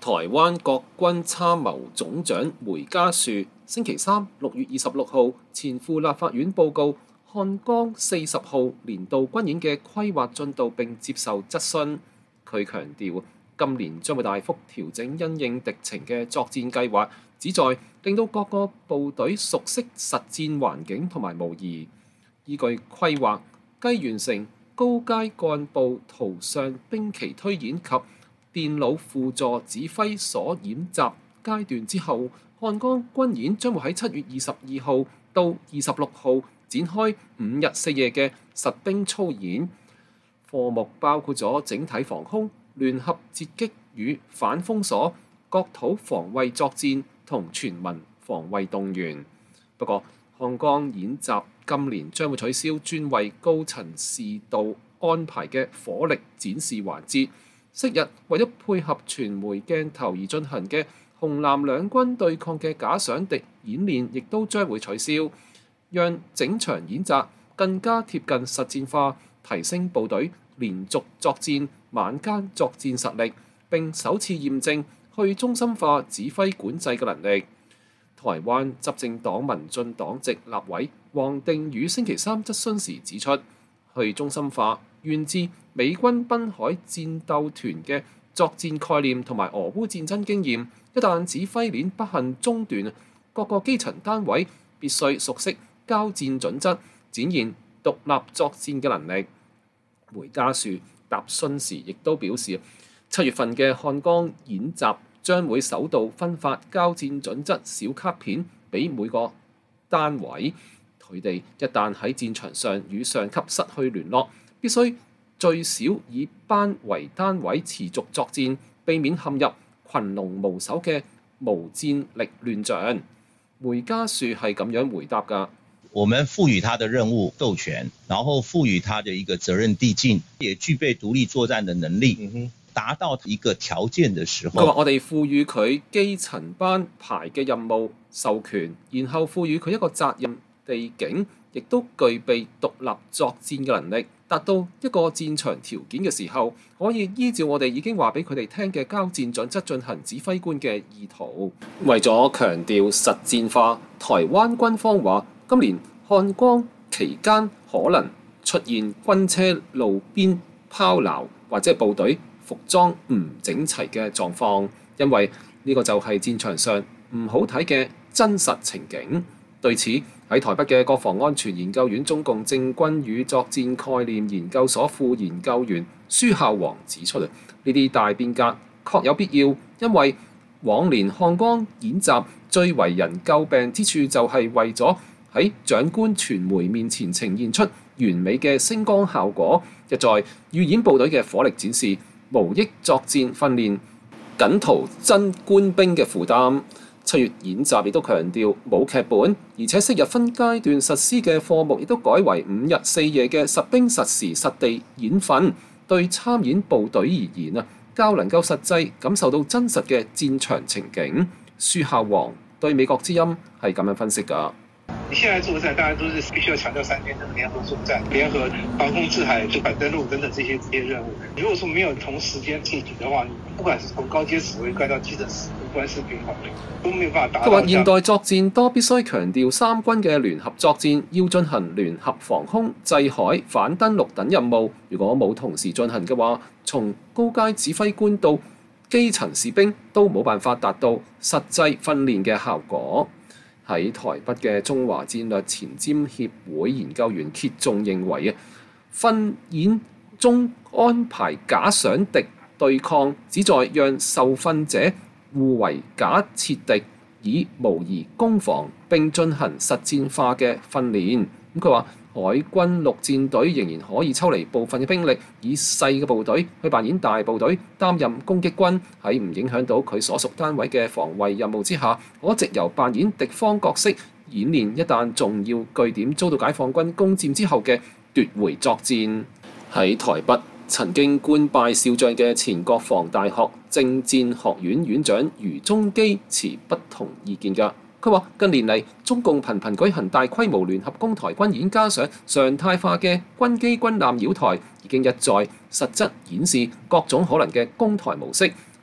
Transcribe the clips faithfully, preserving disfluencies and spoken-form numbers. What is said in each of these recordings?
台灣國軍參謀總長梅家樹星期三六月二十六號前赴立法院報告漢江四十號年度軍演嘅規劃進度並接受質詢。佢強調，今年將會大幅調整因應敵情嘅作戰計劃，旨在令到各個部隊熟悉實戰環境同埋模擬。依據規劃，繼完成高階幹部圖上兵棋推演及電腦輔助指揮所演習階段之後，漢江軍演將會喺七月二十二號到二十六號展開五日四夜嘅實兵操演，課目包括咗整體防空、聯合截擊與反封鎖、國土防衛作戰同全民防衛動員。不過，漢江演習今年將會取消專為高層視導安排嘅火力展示環節。昔日為咗配合傳媒鏡頭而進行嘅紅藍兩軍對抗嘅假想敵演練，亦都將會取消，讓整場演習更加貼近實戰化，提升部隊連續作戰、晚間作戰實力，並首次驗證去中心化指揮管制嘅能力。台灣執政黨民進黨籍立委黃定宇星期三質詢時指出，去中心化源自美軍濱海戰鬥團嘅作戰概念同埋俄烏戰爭經驗。一旦指揮鏈不幸中斷，各個基層單位必須熟悉交戰準則，展現獨立作戰嘅能力。梅家樹答詢時亦都表示，七月份嘅漢江演習將會首度分發交戰準則小卡片俾每個單位，佢哋一旦喺戰場上與上級失去聯絡，必須最少以班為單位持續作戰，避免陷入群龍無首嘅無戰力亂象。梅家樹係咁樣回答㗎。 我們賦予他的任務授權，然後賦予他的一個責任遞進，也具備獨立作戰的能力。嗯哼，達到一個條件的時候， 佢話我哋賦予佢基層班排嘅任務授權，然後賦予佢一個責任地景，亦都具備獨立作戰嘅能力。達到一個戰場條件嘅時候，可以依照我哋已經話俾佢哋聽嘅交戰準則進行指揮官嘅意圖。為咗強調實戰化，台灣軍方話今年漢江期間可能出現軍車路邊拋錨或者部隊服裝唔整齊嘅狀況，因為呢個就係戰場上唔好睇嘅真實情景。對此，喺台北嘅國防安全研究院中共政軍與作戰概念研究所副研究員舒孝煌指出，呢啲大變革確有必要，因為往年漢江演習最為人詬病之處就係為咗喺長官傳媒面前呈現出完美嘅星光效果，一再預演部隊嘅火力展示，無益作戰訓練，僅圖增官兵嘅負擔。七月演習亦都強調冇劇本，而且昔日分階段實施嘅課目亦都改為五日四夜嘅實兵實時實地演訓，對參演部隊而言啊，較能夠實際感受到真實嘅戰場情景。舒孝煌對美國之音係咁樣分析㗎。 你現在作戰當然都是必須要強調三天的聯合作戰、聯合防空制海、主反登陸等等這些這些任務。如果說沒有同時間進行的話，不管是從高階指揮官到基層士官士兵，都沒有辦法達到。佢話現代作戰多必須強調三軍嘅聯合作戰，要進行聯合防空、制海、反登陸等任務。如果冇同時進行嘅話，從高階指揮官到基層士兵都冇辦法達到實際訓練嘅效果。喺台北嘅中華戰略前瞻協會研究員揭仲認為啊，訓演中安排假想敵對抗，旨在讓受訓者互為假設敵，以模擬攻防並進行實戰化嘅訓練。咁佢話，海軍陸戰隊仍然可以抽離部分嘅兵力，以細嘅部隊去扮演大部隊，擔任攻擊軍，喺唔影響到佢所屬單位嘅防衛任務之下，可藉由扮演敵方角色演練一旦重要據點遭到解放軍攻佔之後嘅奪回作戰。喺台北曾經官拜少將嘅前國防大學政戰學院院長余宗基持不同意見㗎。佢話：近年嚟，中共頻頻舉行大規模聯合攻台軍演，加上常態化嘅軍機軍艦繞台，已經一再實質演示各種可能嘅攻台模式，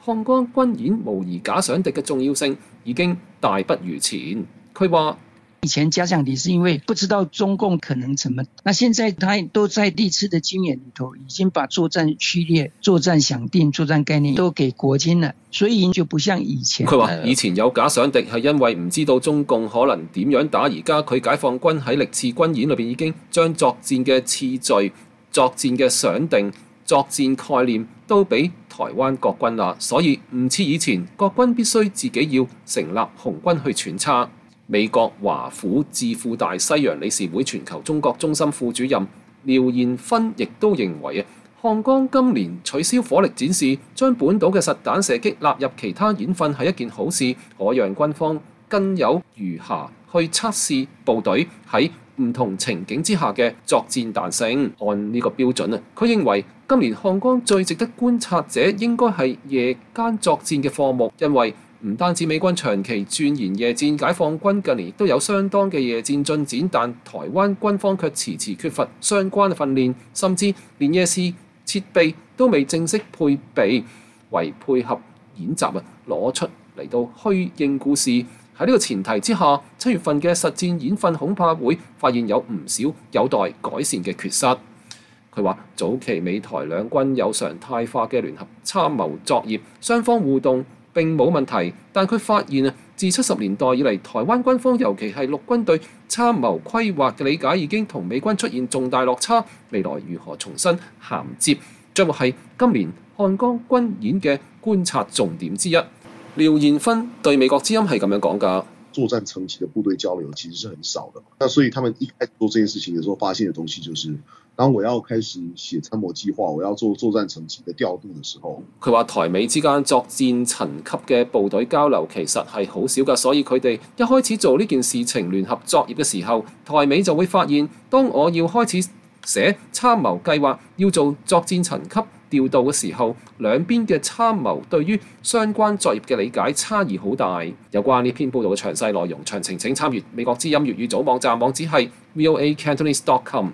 漢江軍演模擬假想敵嘅重要性已經大不如前。佢話： 以前假想敵是因為不知道中共可能怎麼，那現在他都在歷次的軍演裏頭已經把作戰序列、作戰想定、作戰概念都給國軍了，所以就不像以前。 佢話以前有假想敵係因為唔知道中共可能點樣打，而家佢解放軍喺歷次軍演裏邊已經將作戰嘅次序、作戰嘅想定、作戰概念都俾台灣國軍啦，所以唔似以前國軍必須自己要成立紅軍去揣測。美國華府智庫大西洋理事會全球中國中心副主任廖燕芬亦都認為啊，漢江今年取消火力展示，將本島嘅實彈射擊納入其他演訓係一件好事，可讓軍方更有餘暇去測試部隊喺唔同情景之下嘅作戰彈性。按呢個標準啊，佢認為今年漢江最值得觀察者應該係夜間作戰嘅課目，因為唔單止美軍長期鑽研夜戰，解放軍近年亦都有相當嘅夜戰進展，但台灣軍方卻遲遲缺乏相關嘅訓練，甚至連夜視設備都未正式配備，為配合演習啊攞出嚟到虛應故事。喺呢個前提之下，七月份嘅實戰演訓恐怕會發現有唔少有待改善嘅缺失。佢話早期美台兩軍有常態化嘅聯合參謀作業，雙方互動並冇問題，但佢發現啊，自七十年代以嚟，台灣軍方尤其係陸軍對參謀規劃嘅理解已經同美軍出現重大落差。未來如何重新銜接，將會係今年漢江軍演嘅觀察重點之一。廖燕芬對美國之音係咁樣講㗎。 作戰層級的部隊交流其實是很少的，那所以他們一開始做這件事情的時候，發現的東西就是當我要開始寫參謀計劃，我要做作戰層級的調度的時候， 佢話台美之間作戰層級嘅部隊交流其實係好少㗎，所以佢哋一開始做呢件事情聯合作業嘅時候，台美就會發現，當我要開始寫參謀計劃，要做作戰層級調度嘅時候，兩邊嘅參謀對於相關作業嘅理解差異好大。有關呢篇報導嘅詳細內容，詳情請參閱美國之音粵語組網站，網址係 v o a cantonese dot com。